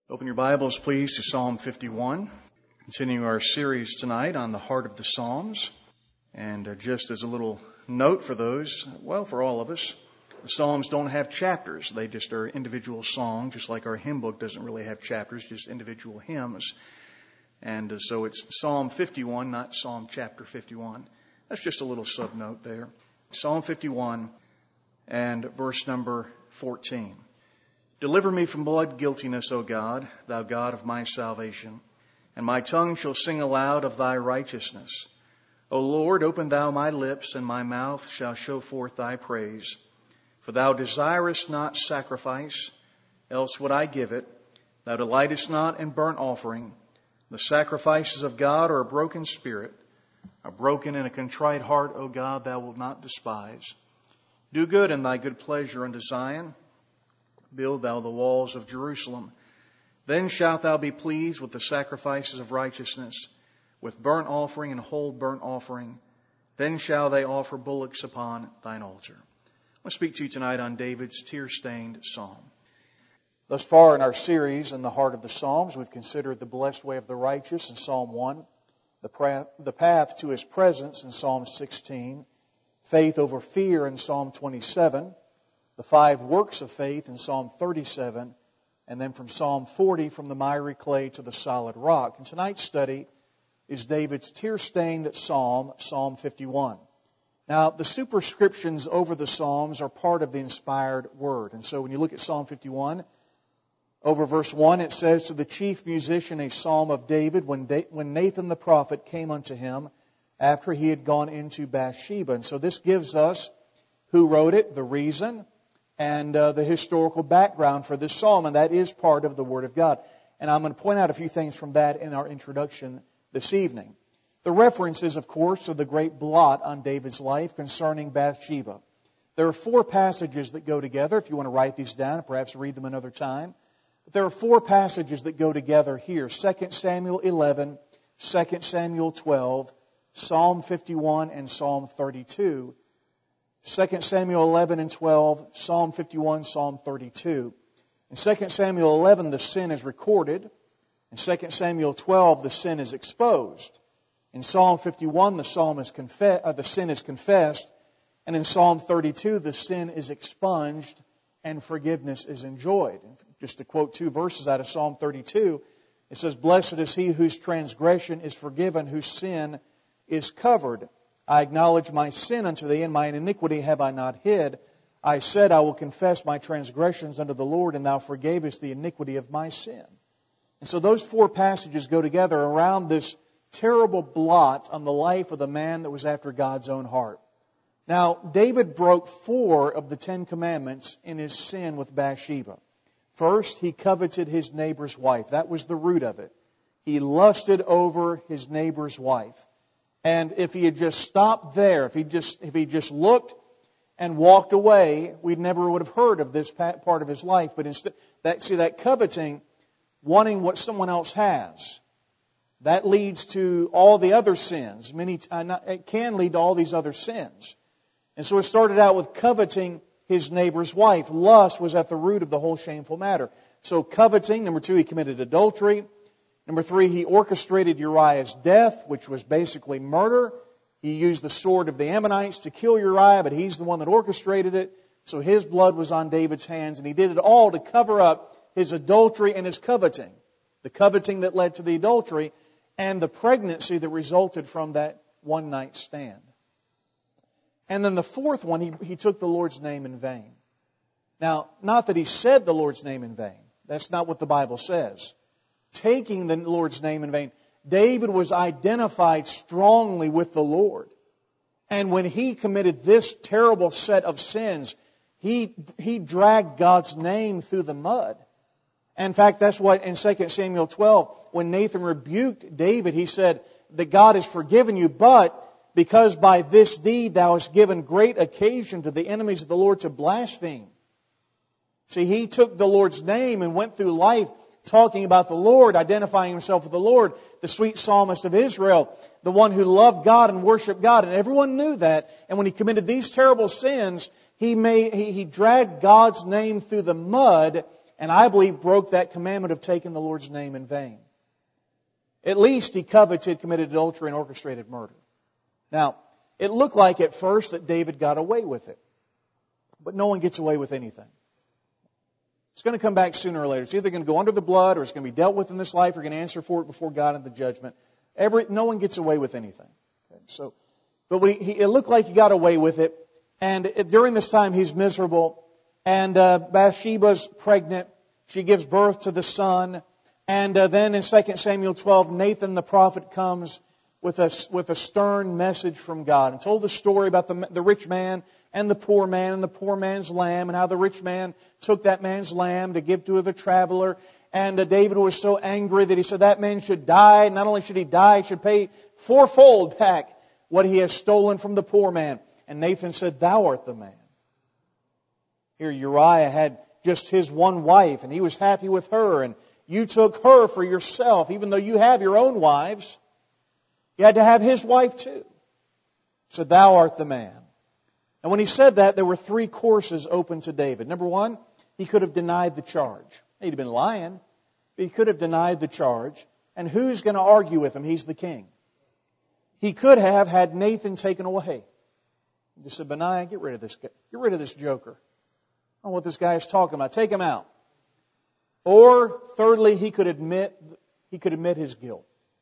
Open your Bibles, please, to Psalm 51. Continuing our series tonight on the heart of the Psalms. And just as a little note for those, for all of us, the Psalms don't have chapters. They just are individual songs, just like our hymn book doesn't really have chapters, just individual hymns. And so it's Psalm 51, not Psalm chapter 51. That's just a little subnote there. Psalm 51 and verse number 14. Deliver me from blood guiltiness, O God, thou God of my salvation, and my tongue shall sing aloud of thy righteousness. O Lord, open thou my lips, and my mouth shall show forth thy praise. For thou desirest not sacrifice, else would I give it. Thou delightest not in burnt offering. The sacrifices of God are a broken spirit, a broken and a contrite heart, O God, thou wilt not despise. Do good in thy good pleasure unto Zion. Build thou the walls of Jerusalem. Then shalt thou be pleased with the sacrifices of righteousness, with burnt offering and whole burnt offering. Then shall they offer bullocks upon thine altar. I want to speak to you tonight on David's tear-stained psalm. Thus far in our series, In the Heart of the Psalms, we've considered the blessed way of the righteous in Psalm 1, the path to His presence in Psalm 16, faith over fear in Psalm 27, the 5 works of faith in Psalm 37, and then from Psalm 40, from the miry clay to the solid rock. And tonight's study is David's tear-stained psalm, Psalm 51. Now, the superscriptions over the Psalms are part of the inspired word. And so when you look at Psalm 51, over verse 1, it says, To the chief musician, a psalm of David, when Nathan the prophet came unto him after he had gone into Bathsheba. And so this gives us who wrote it, the reason, and the historical background for this psalm, and that is part of the Word of God. And I'm going to point out a few things from that in our introduction this evening. The reference is, of course, to the great blot on David's life concerning Bathsheba. There are 4 passages that go together. If you want to write these down, perhaps read them another time. But there are 4 passages that go together here. 2 Samuel 11, 2 Samuel 12, Psalm 51, and Psalm 32. 2 Samuel 11 and 12, Psalm 51, Psalm 32. In 2 Samuel 11, the sin is recorded. In 2 Samuel 12, the sin is exposed. In Psalm 51, the sin is confessed. And in Psalm 32, the sin is expunged and forgiveness is enjoyed. Just to quote 2 verses out of Psalm 32, it says, Blessed is he whose transgression is forgiven, whose sin is covered. I acknowledge my sin unto thee, and mine iniquity have I not hid. I said, I will confess my transgressions unto the Lord, and thou forgavest the iniquity of my sin. And so those 4 passages go together around this terrible blot on the life of the man that was after God's own heart. Now, David broke 4 of the 10 commandments in his sin with Bathsheba. First, he coveted his neighbor's wife. That was the root of it. He lusted over his neighbor's wife. And if he had just stopped there, if he just looked and walked away, we never would have heard of this part of his life. But instead, that coveting, wanting what someone else has, that leads to all the other sins. It can lead to all these other sins. And so it started out with coveting his neighbor's wife. Lust was at the root of the whole shameful matter. So coveting, number 2, he committed adultery. Number 3, he orchestrated Uriah's death, which was basically murder. He used the sword of the Ammonites to kill Uriah, but he's the one that orchestrated it. So his blood was on David's hands, and he did it all to cover up his adultery and his coveting. The coveting that led to the adultery and the pregnancy that resulted from that one-night stand. And then the 4th one, he took the Lord's name in vain. Now, not that he said the Lord's name in vain. That's not what the Bible says. Taking the Lord's name in vain, David was identified strongly with the Lord. And when he committed this terrible set of sins, he dragged God's name through the mud. In fact, that's what in 2 Samuel 12, when Nathan rebuked David, he said that God has forgiven you, but because by this deed thou hast given great occasion to the enemies of the Lord to blaspheme. See, he took the Lord's name and went through life talking about the Lord, identifying himself with the Lord, the sweet psalmist of Israel, the one who loved God and worshiped God. And everyone knew that. And when he committed these terrible sins, he dragged God's name through the mud and I believe broke that commandment of taking the Lord's name in vain. At least he coveted, committed adultery, and orchestrated murder. Now, it looked like at first that David got away with it. But no one gets away with anything. It's going to come back sooner or later. It's either going to go under the blood or it's going to be dealt with in this life or you're going to answer for it before God in the judgment. No one gets away with anything. Okay, but it looked like he got away with it. And during this time he's miserable. And Bathsheba's pregnant. She gives birth to the son. And then in 2 Samuel 12, Nathan the prophet comes with a stern message from God and told the story about the rich man and the poor man's lamb, and how the rich man took that man's lamb to give to the traveler. And David was so angry that he said that man should die. Not only should he die, he should pay fourfold back what he has stolen from the poor man. And Nathan said, "Thou art the man." Here Uriah had just his one wife, and he was happy with her, and you took her for yourself, even though you have your own wives. You had to have his wife too. So thou art the man. And when he said that, there were three courses open to David. Number one, he could have denied the charge. He'd have been lying, but he could have denied the charge. And who's going to argue with him? He's the king. He could have had Nathan taken away. He just said, "Benaiah, get rid of this guy. Get rid of this joker. I don't know what this guy is talking about. Take him out." Or thirdly, he could admit his guilt.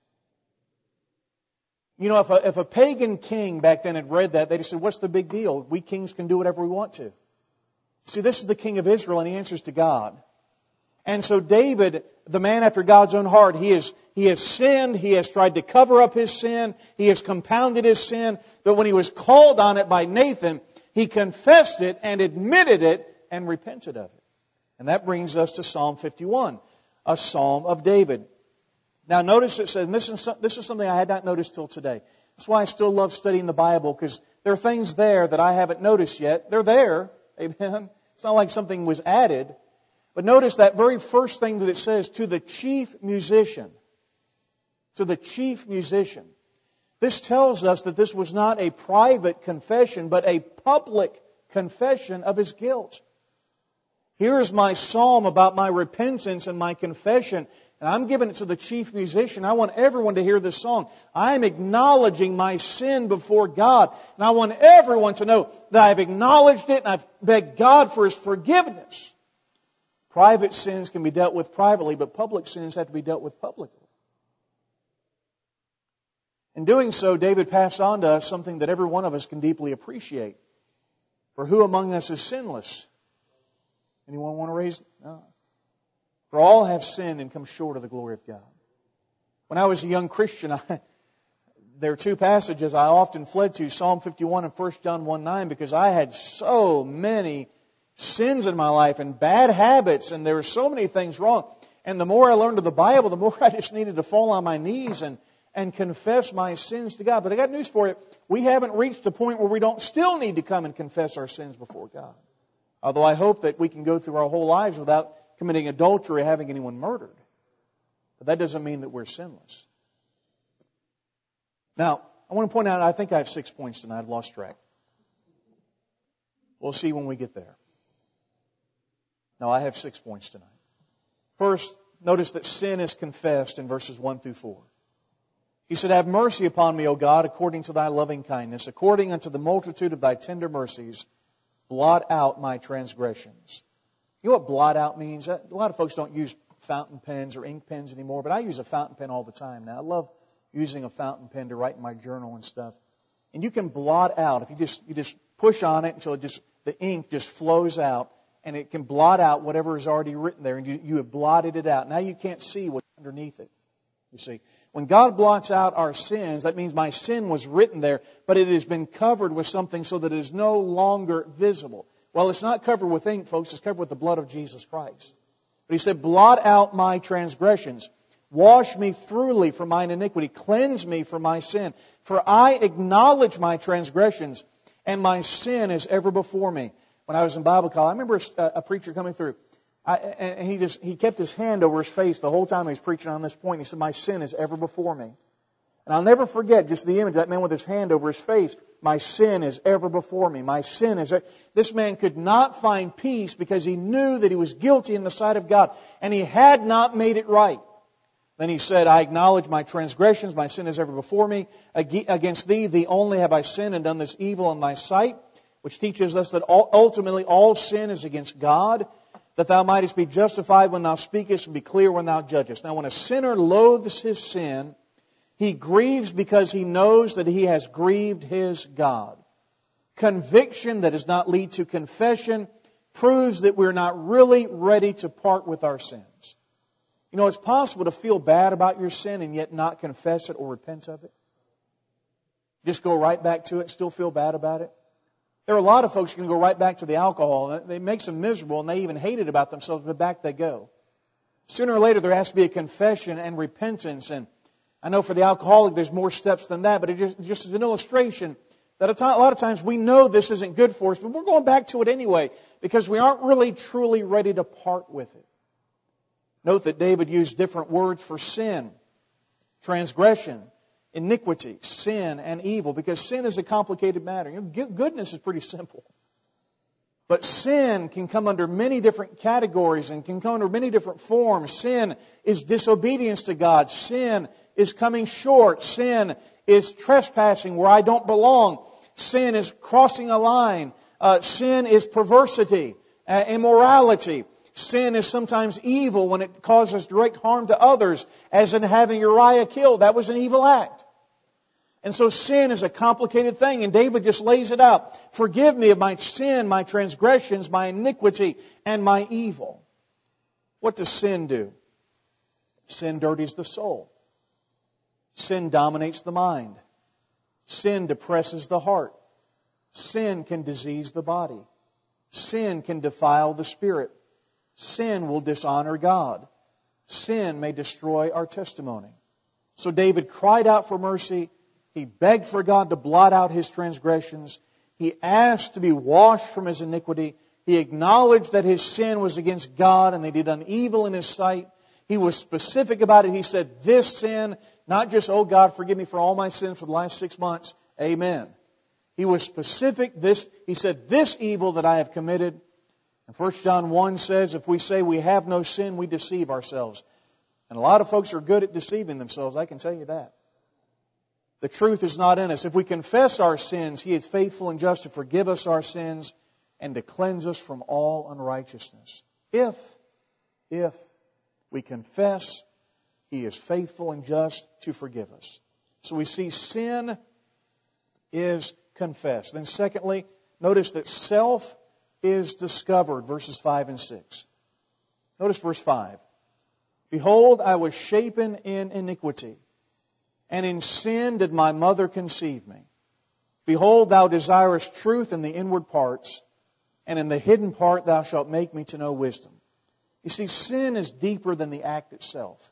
You know, if a pagan king back then had read that, they'd have said, "What's the big deal? We kings can do whatever we want to." See, this is the king of Israel, and he answers to God. And so David, the man after God's own heart, he has sinned, he has tried to cover up his sin, he has compounded his sin, but when he was called on it by Nathan, he confessed it and admitted it and repented of it. And that brings us to Psalm 51, a psalm of David. Now notice it says, and this is something I had not noticed till today. That's why I still love studying the Bible, because there are things there that I haven't noticed yet. They're there. Amen. It's not like something was added. But notice that very first thing that it says, to the chief musician. To the chief musician. This tells us that this was not a private confession, but a public confession of his guilt. Here is my psalm about my repentance and my confession, and I'm giving it to the chief musician. I want everyone to hear this song. I'm acknowledging my sin before God, and I want everyone to know that I've acknowledged it and I've begged God for His forgiveness. Private sins can be dealt with privately, but public sins have to be dealt with publicly. In doing so, David passed on to us something that every one of us can deeply appreciate. For who among us is sinless? Anyone want to raise? No. For all have sinned and come short of the glory of God. When I was a young Christian, there are two passages I often fled to, Psalm 51 and 1 John 1:9, because I had so many sins in my life and bad habits, and there were so many things wrong. And the more I learned of the Bible, the more I just needed to fall on my knees and confess my sins to God. But I got news for you. We haven't reached a point where we don't still need to come and confess our sins before God. Although I hope that we can go through our whole lives without committing adultery or having anyone murdered. But that doesn't mean that we're sinless. Now, I want to point out, I think I have 6 points tonight. I've lost track. We'll see when we get there. No, I have 6 points tonight. First, notice that sin is confessed in verses 1 through 4. He said, "Have mercy upon me, O God, according to thy loving kindness, according unto the multitude of thy tender mercies, blot out my transgressions." You know what blot out means? A lot of folks don't use fountain pens or ink pens anymore, but I use a fountain pen all the time now. I love using a fountain pen to write in my journal and stuff. And you can blot out, if you just push on it until the ink just flows out, and it can blot out whatever is already written there, and you have blotted it out. Now you can't see what's underneath it. You see, when God blots out our sins, that means my sin was written there, but it has been covered with something so that it is no longer visible. Well, it's not covered with ink, folks. It's covered with the blood of Jesus Christ. But He said, blot out my transgressions. Wash me thoroughly from mine iniquity. Cleanse me from my sin. For I acknowledge my transgressions, and my sin is ever before me. When I was in Bible college, I remember a preacher coming through. And he kept his hand over his face the whole time he was preaching on this point. He said, "My sin is ever before me." And I'll never forget just the image of that man with his hand over his face. My sin is ever before me. My sin is... This man could not find peace because he knew that he was guilty in the sight of God. And he had not made it right. Then he said, I acknowledge my transgressions. My sin is ever before me. Against thee, thee only have I sinned and done this evil in thy sight. Which teaches us that ultimately all sin is against God. That thou mightest be justified when thou speakest and be clear when thou judgest. Now when a sinner loathes his sin, he grieves because he knows that he has grieved his God. Conviction that does not lead to confession proves that we're not really ready to part with our sins. You know, it's possible to feel bad about your sin and yet not confess it or repent of it. Just go right back to it, still feel bad about it. There are a lot of folks who can go right back to the alcohol. And it makes them miserable and they even hate it about themselves, but back they go. Sooner or later there has to be a confession and repentance. And I know for the alcoholic there's more steps than that, but it just is an illustration that a lot of times we know this isn't good for us, but we're going back to it anyway because we aren't really truly ready to part with it. Note that David used different words for sin, transgression, iniquity, sin, and evil, because sin is a complicated matter. You know, goodness is pretty simple. But sin can come under many different categories and can come under many different forms. Sin is disobedience to God. Sin is coming short. Sin is trespassing where I don't belong. Sin is crossing a line. Sin is perversity, immorality. Sin is sometimes evil when it causes direct harm to others, as in having Uriah killed. That was an evil act. And so sin is a complicated thing, and David just lays it out. Forgive me of my sin, my transgressions, my iniquity, and my evil. What does sin do? Sin dirties the soul. Sin dominates the mind. Sin depresses the heart. Sin can disease the body. Sin can defile the spirit. Sin will dishonor God. Sin may destroy our testimony. So David cried out for mercy. He begged for God to blot out his transgressions. He asked to be washed from his iniquity. He acknowledged that his sin was against God and that he had done evil in His sight. He was specific about it. He said, this sin, not just, oh God, forgive me for all my sins for the last 6 months. Amen. He was specific. He said, this evil that I have committed. And 1 John 1 says, if we say we have no sin, we deceive ourselves. And a lot of folks are good at deceiving themselves, I can tell you that. The truth is not in us. If we confess our sins, He is faithful and just to forgive us our sins and to cleanse us from all unrighteousness. If we confess, He is faithful and just to forgive us. So we see sin is confessed. Then secondly, notice that self is discovered, verses 5 and 6. Notice verse 5. Behold, I was shapen in iniquity, and in sin did my mother conceive me. Behold, thou desirest truth in the inward parts, and in the hidden part thou shalt make me to know wisdom. You see, sin is deeper than the act itself.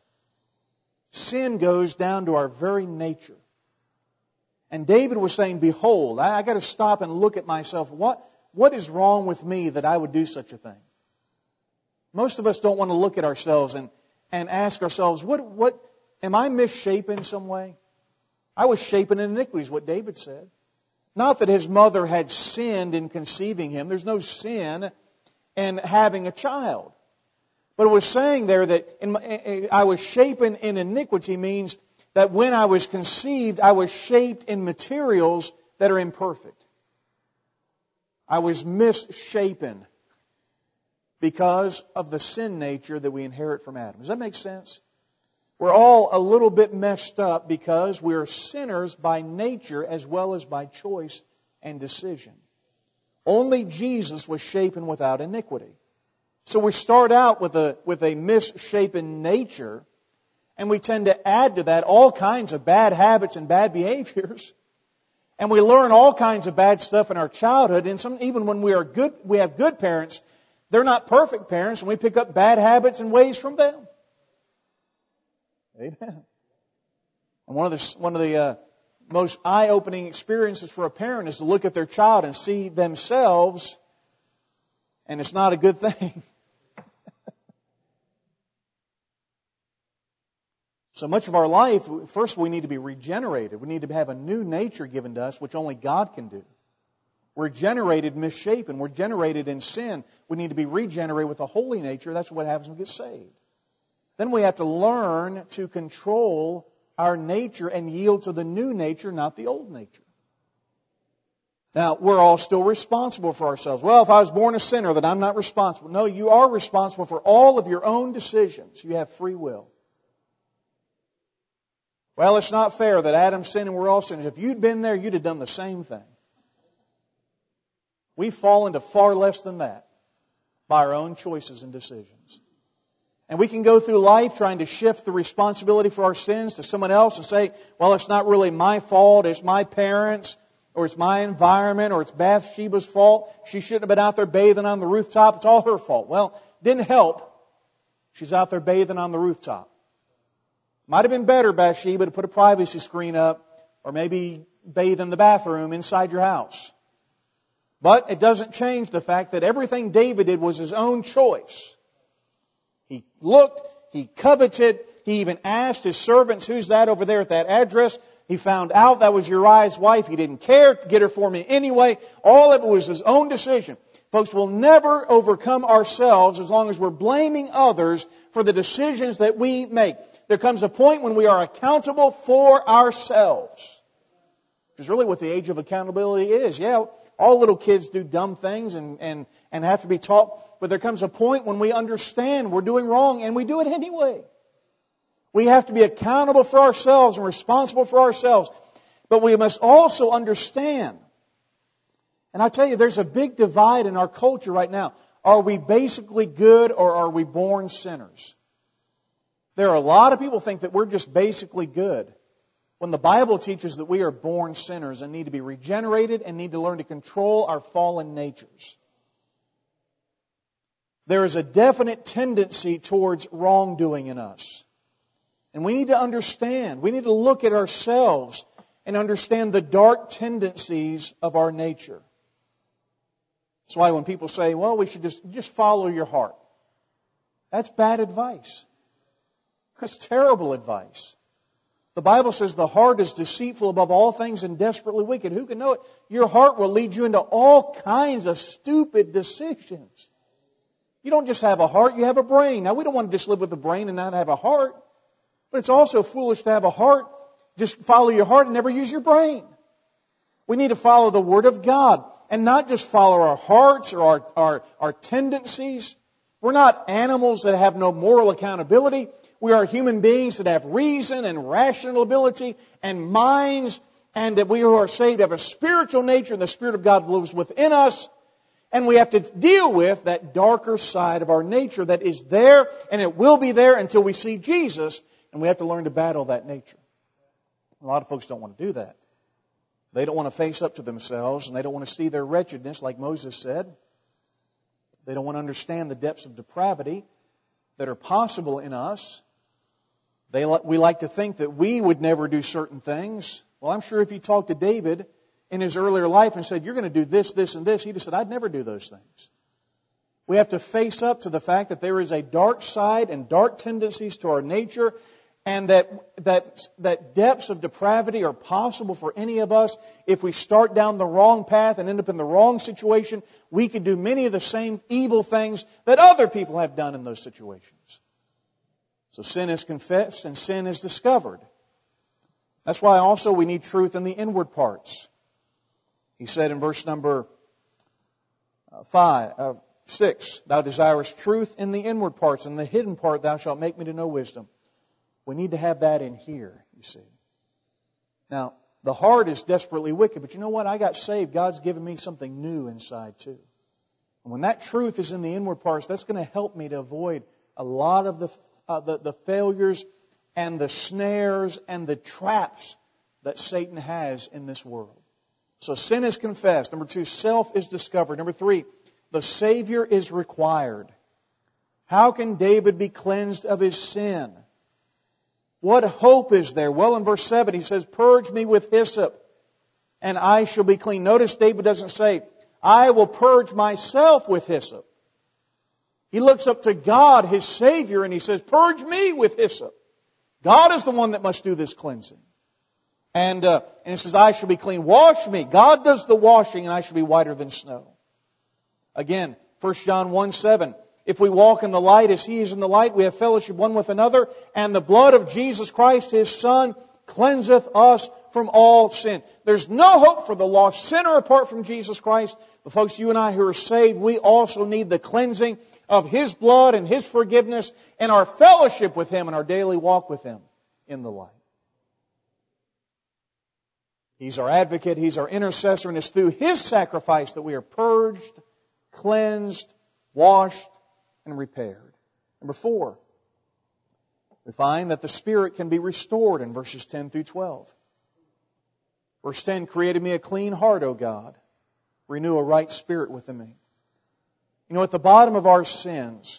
Sin goes down to our very nature. And David was saying, behold, I got to stop and look at myself. What is wrong with me that I would do such a thing? Most of us don't want to look at ourselves and ask ourselves, what am I misshapen in some way? I was shapen in iniquity, is what David said. Not that his mother had sinned in conceiving him. There's no sin in having a child. But it was saying there that I was shapen in iniquity means that when I was conceived, I was shaped in materials that are imperfect. I was misshapen because of the sin nature that we inherit from Adam. Does that make sense? We're all a little bit messed up because we're sinners by nature as well as by choice and decision. Only Jesus was shapen without iniquity. So we start out with a misshapen nature, and we tend to add to that all kinds of bad habits and bad behaviors. And we learn all kinds of bad stuff in our childhood, and even when we have good parents, they're not perfect parents, and we pick up bad habits and ways from them. Amen. And one of the most eye-opening experiences for a parent is to look at their child and see themselves, and it's not a good thing. So much of our life, first we need to be regenerated. We need to have a new nature given to us, which only God can do. We're generated misshapen. We're generated in sin. We need to be regenerated with a holy nature. That's what happens when we get saved. Then we have to learn to control our nature and yield to the new nature, not the old nature. Now, we're all still responsible for ourselves. Well, if I was born a sinner, then I'm not responsible. No, you are responsible for all of your own decisions. You have free will. Well, it's not fair that Adam sinned and we're all sinners. If you'd been there, you'd have done the same thing. We fall into far less than that by our own choices and decisions. And we can go through life trying to shift the responsibility for our sins to someone else and say, well, it's not really my fault, it's my parents, or it's my environment, or it's Bathsheba's fault. She shouldn't have been out there bathing on the rooftop. It's all her fault. Well, it didn't help. She's out there bathing on the rooftop. Might have been better, Bathsheba, to put a privacy screen up, or maybe bathe in the bathroom inside your house. But it doesn't change the fact that everything David did was his own choice. He looked, he coveted, he even asked his servants, who's that over there at that address? He found out that was Uriah's wife. He didn't care to get her for me anyway. All of it was his own decision. Folks, we'll never overcome ourselves as long as we're blaming others for the decisions that we make. There comes a point when we are accountable for ourselves. Which is really what the age of accountability is. Yeah, all little kids do dumb things and have to be taught. But there comes a point when we understand we're doing wrong and we do it anyway. We have to be accountable for ourselves and responsible for ourselves. But we must also understand. And I tell you, there's a big divide in our culture right now. Are we basically good or are we born sinners? There are a lot of people who think that we're just basically good, when the Bible teaches that we are born sinners and need to be regenerated and need to learn to control our fallen natures. There is a definite tendency towards wrongdoing in us. And we need to understand, we need to look at ourselves and understand the dark tendencies of our nature. That's why when people say, well, we should just follow your heart. That's bad advice. That's terrible advice. The Bible says the heart is deceitful above all things and desperately wicked. Who can know it? Your heart will lead you into all kinds of stupid decisions. You don't just have a heart, you have a brain. Now, we don't want to just live with a brain and not have a heart. But it's also foolish to have a heart, just follow your heart and never use your brain. We need to follow the Word of God and not just follow our hearts or our tendencies. We're not animals that have no moral accountability. We are human beings that have reason and rational ability and minds, and that we who are saved have a spiritual nature and the Spirit of God lives within us. And we have to deal with that darker side of our nature that is there, and it will be there until we see Jesus. And we have to learn to battle that nature. A lot of folks don't want to do that. They don't want to face up to themselves, and they don't want to see their wretchedness, like Moses said. They don't want to understand the depths of depravity that are possible in us. We like to think that we would never do certain things. Well, I'm sure if you talked to David in his earlier life and said, you're going to do this, this, and this, he'd have said, I'd never do those things. We have to face up to the fact that there is a dark side and dark tendencies to our nature, and that depths of depravity are possible for any of us. If we start down the wrong path and end up in the wrong situation, we could do many of the same evil things that other people have done in those situations. So sin is confessed and sin is discovered. That's why also we need truth in the inward parts. He said in verse number 6, Thou desirest truth in the inward parts, and the hidden part thou shalt make me to know wisdom. We need to have that in here, you see. Now, the heart is desperately wicked, but you know what? I got saved. God's given me something new inside too. And when that truth is in the inward parts, that's going to help me to avoid a lot of the failures and the snares and the traps that Satan has in this world. So sin is confessed. Number 2, self is discovered. Number 3, the Savior is required. How can David be cleansed of his sin? What hope is there? Well, in verse 7, he says, Purge me with hyssop, and I shall be clean. Notice David doesn't say, I will purge myself with hyssop. He looks up to God, his Savior, and he says, Purge me with hyssop. God is the one that must do this cleansing. And it says, I shall be clean. Wash me. God does the washing, and I shall be whiter than snow. Again, 1 John 1:7. If we walk in the light as He is in the light, we have fellowship one with another, and the blood of Jesus Christ, His Son, cleanseth us from all sin. There's no hope for the lost sinner apart from Jesus Christ. But folks, you and I who are saved, we also need the cleansing of His blood and His forgiveness and our fellowship with Him and our daily walk with Him in the light. He's our advocate, He's our intercessor, and it's through His sacrifice that we are purged, cleansed, washed, and repaired. Number 4, we find that the Spirit can be restored in verses 10 through 12. Verse 10, created me a clean heart, O God. Renew a right spirit within me. You know, at the bottom of our sins,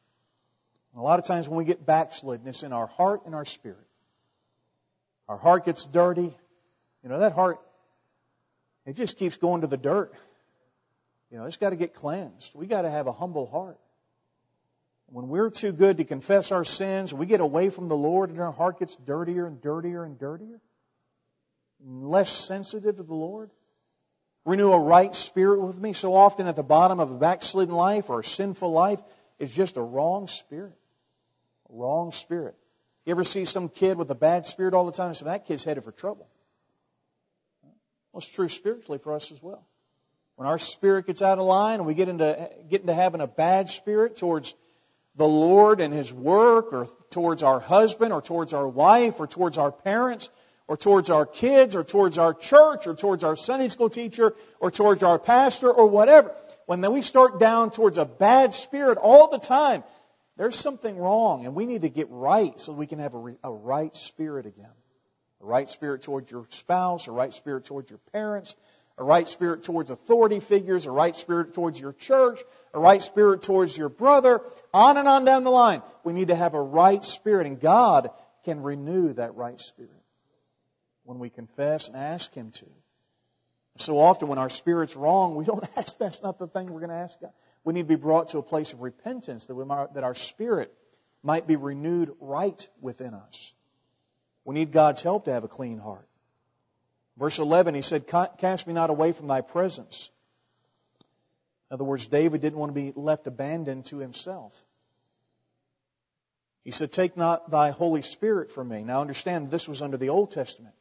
a lot of times when we get backslidden, it's in our heart and our spirit. Our heart gets dirty. You know, that heart, it just keeps going to the dirt. You know, it's got to get cleansed. We got to have a humble heart. When we're too good to confess our sins, we get away from the Lord and our heart gets dirtier and dirtier and dirtier, and less sensitive to the Lord. Renew a right spirit with me. So often at the bottom of a backslidden life or a sinful life is just a wrong spirit. A wrong spirit. You ever see some kid with a bad spirit all the time? So that kid's headed for trouble. Well, it's true spiritually for us as well. When our spirit gets out of line and we get into having a bad spirit towards the Lord and His work, or towards our husband, or towards our wife, or towards our parents, or towards our kids, or towards our church, or towards our Sunday school teacher, or towards our pastor, or whatever. When then we start down towards a bad spirit all the time, there's something wrong, and we need to get right so we can have a right spirit again. A right spirit towards your spouse, a right spirit towards your parents, a right spirit towards authority figures, a right spirit towards your church, a right spirit towards your brother, on and on down the line. We need to have a right spirit, and God can renew that right spirit when we confess and ask Him to. So often when our spirit's wrong, we don't ask, that's not the thing we're going to ask God. We need to be brought to a place of repentance that our spirit might be renewed right within us. We need God's help to have a clean heart. Verse 11, he said, cast me not away from thy presence. In other words, David didn't want to be left abandoned to himself. He said, take not thy Holy Spirit from me. Now understand, this was under the Old Testament.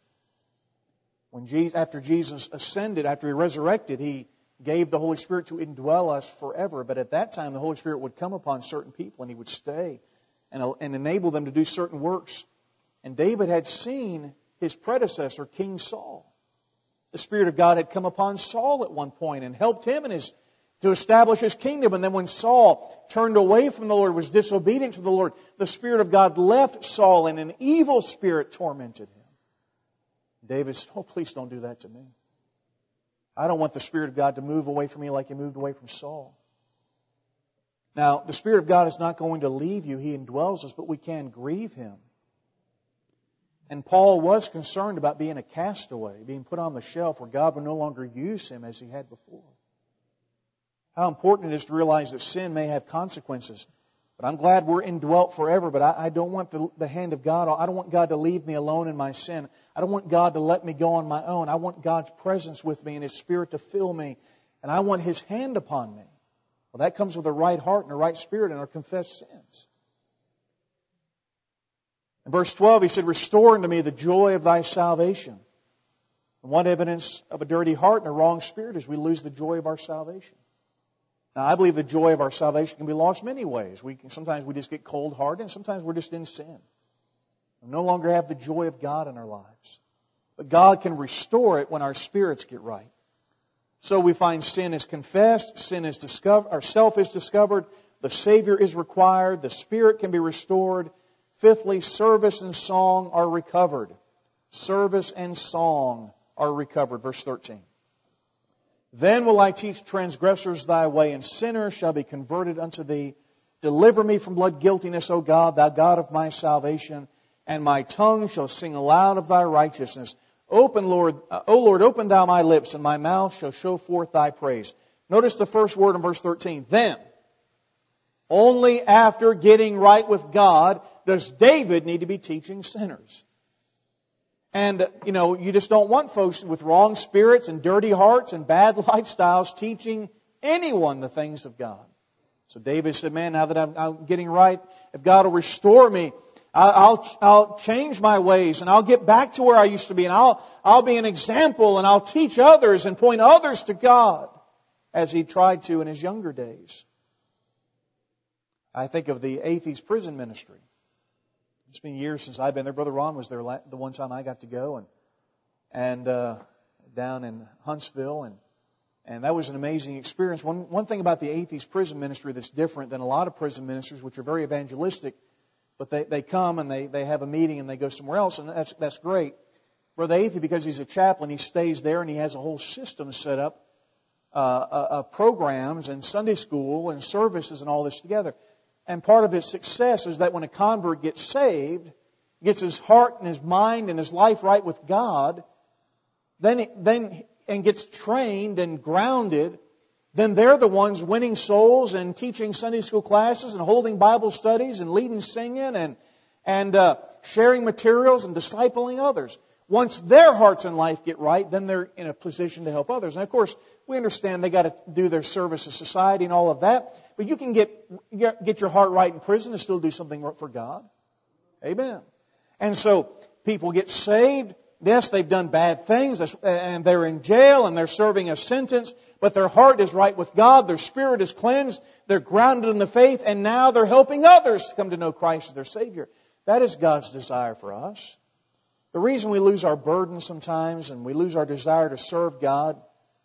After Jesus ascended, after He resurrected, He gave the Holy Spirit to indwell us forever. But at that time, the Holy Spirit would come upon certain people and He would stay and enable them to do certain works. And David had seen his predecessor, King Saul. The Spirit of God had come upon Saul at one point and helped him to establish his kingdom. And then when Saul turned away from the Lord, was disobedient to the Lord, the Spirit of God left Saul and an evil spirit tormented him. David said, oh, please don't do that to me. I don't want the Spirit of God to move away from me like He moved away from Saul. Now, the Spirit of God is not going to leave you. He indwells us, but we can grieve Him. And Paul was concerned about being a castaway, being put on the shelf where God would no longer use him as He had before. How important it is to realize that sin may have consequences. But I'm glad we're indwelt forever, but I don't want the hand of God. I don't want God to leave me alone in my sin. I don't want God to let me go on my own. I want God's presence with me and His Spirit to fill me. And I want His hand upon me. Well, that comes with a right heart and a right spirit and our confessed sins. In verse 12, he said, restore unto me the joy of thy salvation. And one evidence of a dirty heart and a wrong spirit is we lose the joy of our salvation. Now, I believe the joy of our salvation can be lost many ways. Sometimes we just get cold-hearted, and sometimes we're just in sin. We no longer have the joy of God in our lives. But God can restore it when our spirits get right. So we find sin is confessed, sin is discovered, our self is discovered, the Savior is required, the Spirit can be restored. Fifthly, service and song are recovered. Service and song are recovered. Verse 13. Then will I teach transgressors thy way, and sinners shall be converted unto thee. Deliver me from blood guiltiness, O God, thou God of my salvation, and my tongue shall sing aloud of thy righteousness. O Lord, open thou my lips, and my mouth shall show forth thy praise. Notice the first word in verse 13. Then, only after getting right with God, does David need to be teaching sinners? And, you just don't want folks with wrong spirits and dirty hearts and bad lifestyles teaching anyone the things of God. So David said, man, now that I'm getting right, if God will restore me, I'll change my ways and I'll get back to where I used to be and I'll be an example and I'll teach others and point others to God as he tried to in his younger days. I think of the Atheist prison ministry. It's been years since I've been there. Brother Ron was there the one time I got to go and down in Huntsville and that was an amazing experience. One thing about the Atheist prison ministry that's different than a lot of prison ministries, which are very evangelistic, but they come and they have a meeting and they go somewhere else, and that's great. Brother Atheist, because he's a chaplain, he stays there and he has a whole system set up, programs and Sunday school and services and all this together. And part of his success is that when a convert gets saved, gets his heart and his mind and his life right with God, then gets trained and grounded, then they're the ones winning souls and teaching Sunday school classes and holding Bible studies and leading singing and sharing materials and discipling others. Once their hearts and life get right, then they're in a position to help others. And of course, we understand they got to do their service to society and all of that. But you can get your heart right in prison and still do something for God. Amen. And so people get saved. Yes, they've done bad things and they're in jail and they're serving a sentence, but their heart is right with God. Their spirit is cleansed. They're grounded in the faith, and now they're helping others to come to know Christ as their Savior. That is God's desire for us. The reason we lose our burden sometimes and we lose our desire to serve God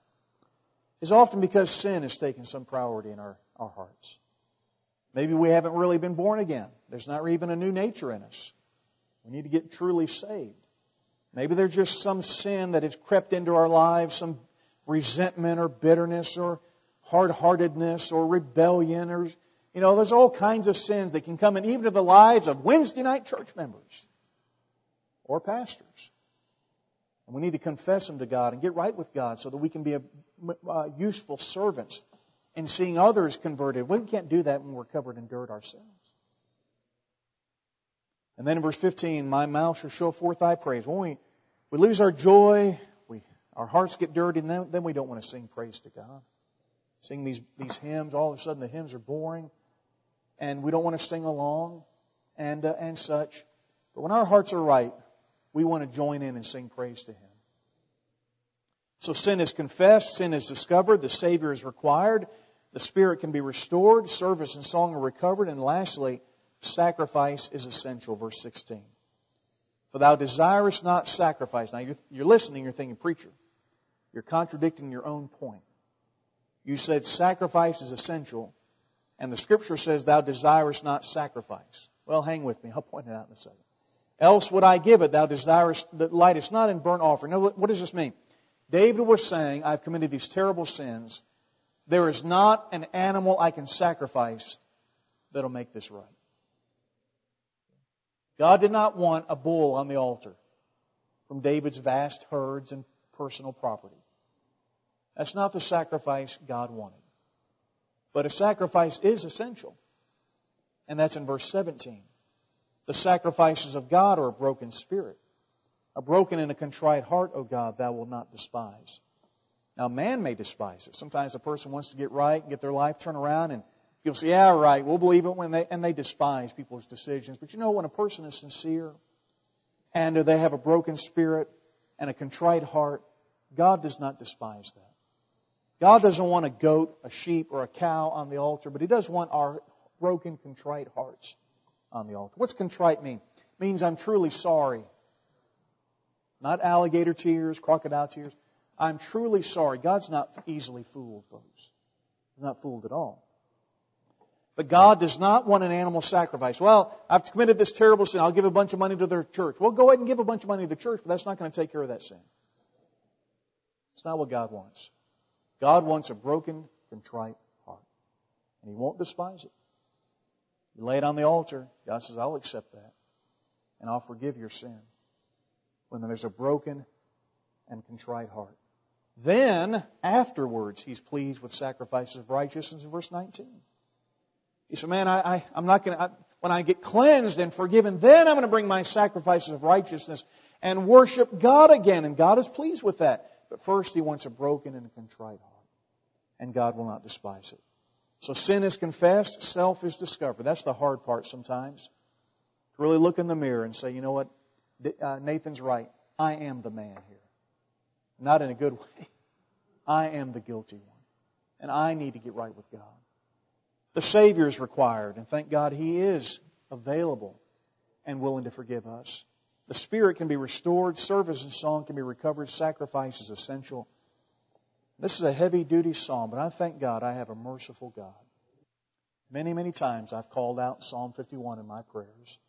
is often because sin has taken some priority in our hearts. Maybe we haven't really been born again. There's not even a new nature in us. We need to get truly saved. Maybe there's just some sin that has crept into our lives, some resentment or bitterness or hard-heartedness or rebellion or, there's all kinds of sins that can come in even to the lives of Wednesday night church members or pastors. And we need to confess them to God and get right with God so that we can be useful servants in seeing others converted. We can't do that when we're covered in dirt ourselves. And then in verse 15, my mouth shall show forth thy praise. When we lose our joy, our hearts get dirty, and then we don't want to sing praise to God. Sing these hymns, all of a sudden the hymns are boring, and we don't want to sing along and such. But when our hearts are right, we want to join in and sing praise to Him. So sin is confessed, sin is discovered, the Savior is required, the Spirit can be restored, service and song are recovered, and lastly, sacrifice is essential, verse 16. For thou desirest not sacrifice. Now you're listening, you're thinking, preacher, you're contradicting your own point. You said sacrifice is essential, and the Scripture says thou desirest not sacrifice. Well, hang with me, I'll point it out in a second. Else would I give it, thou desirest that lightest not in burnt offering. Now, what does this mean? David was saying, I've committed these terrible sins. There is not an animal I can sacrifice that'll make this right. God did not want a bull on the altar from David's vast herds and personal property. That's not the sacrifice God wanted. But a sacrifice is essential. And that's in verse 17. The sacrifices of God are a broken spirit. A broken and a contrite heart, O God, thou wilt not despise. Now, man may despise it. Sometimes a person wants to get right, get their life turned around, and you'll say, yeah, right, we'll believe it when they despise people's decisions. But when a person is sincere and they have a broken spirit and a contrite heart, God does not despise that. God doesn't want a goat, a sheep, or a cow on the altar, but He does want our broken, contrite hearts on the altar. What's contrite mean? It means I'm truly sorry. Not alligator tears, crocodile tears. I'm truly sorry. God's not easily fooled, folks. He's not fooled at all. But God does not want an animal sacrifice. Well, I've committed this terrible sin. I'll give a bunch of money to their church. Well, go ahead and give a bunch of money to the church, but that's not going to take care of that sin. It's not what God wants. God wants a broken, contrite heart. And He won't despise it. You lay it on the altar, God says, I'll accept that. And I'll forgive your sin. When there's a broken and contrite heart. Then, afterwards, He's pleased with sacrifices of righteousness in verse 19. He said, man, I'm not going to... When I get cleansed and forgiven, then I'm going to bring my sacrifices of righteousness and worship God again. And God is pleased with that. But first He wants a broken and a contrite heart. And God will not despise it. So sin is confessed, self is discovered. That's the hard part sometimes. To really look in the mirror and say, you know what, Nathan's right. I am the man here. Not in a good way. I am the guilty one. And I need to get right with God. The Savior is required, and thank God He is available and willing to forgive us. The Spirit can be restored, service and song can be recovered, sacrifice is essential. This is a heavy-duty psalm, but I thank God I have a merciful God. Many, many times I've called out Psalm 51 in my prayers.